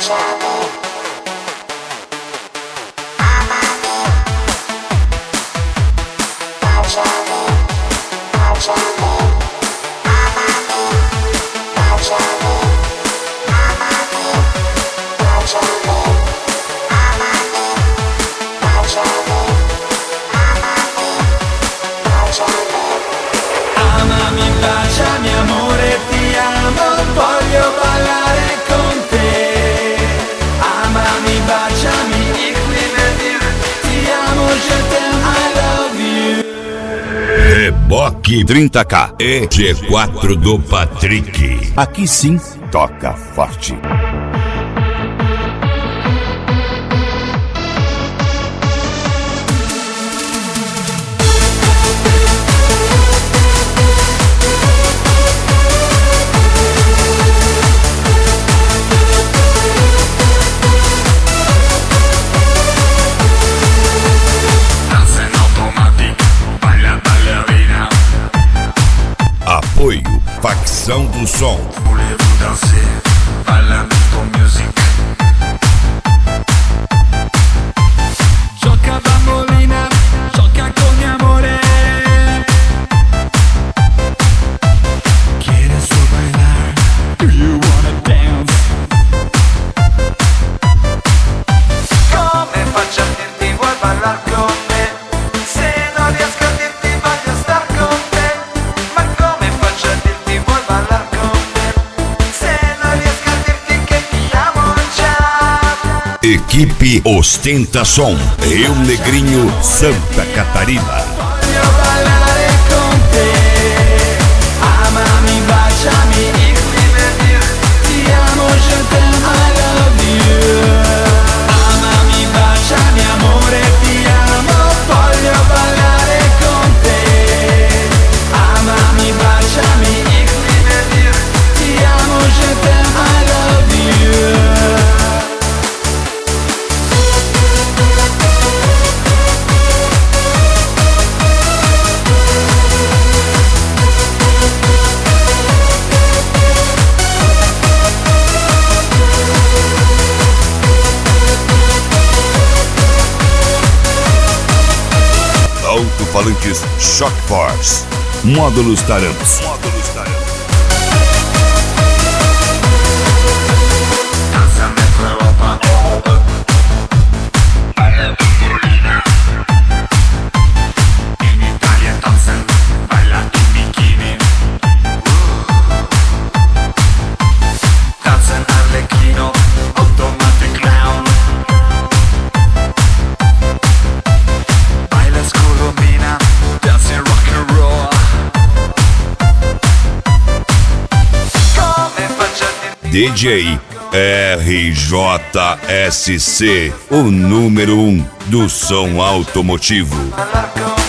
Amami, baciami amore, ti amo, voglio ballare con te. Amami, baciami, ich liebe dich, ti amo, je t'aime, I love you. Reboque 30K e G4 do Patrick. Aqui sim, toca forte. Apoio Facção do Som. Voulez-vous danser? Bailando con music. Gioca bambolina, gioca con mi amore. ¿Quieres bailar? Do you wanna dance? Come faccio a dirti vuoi ballare con me? Se non riesco a dirti voglio star con te. Ma come faccio a dirti vuoi ballare con me? Se non riesco a dirti che ti amo già. Equipe Ostentação, Rio Negrinho, Santa Catarina. Voglio ballare con te. Amami, baciami, ich liebe dich, ti amo, je t'aime, I love you. Amami, baciami amore, ti amo, voglio ballare con te. Amami, baciami, ich liebe dich, ti amo, je t'aime, I love you. Alto-falantes Shock Force. Módulos Tarantos. Danza metro Europa. Baila bambolina. In Italia tanzen, baila in bikini. Tanzen Arlecchino, automatic clown. Baila scolomina, dancing rock and roll. Come faccio a dirti DJ RJSC, o número 1 do som automotivo. ballare con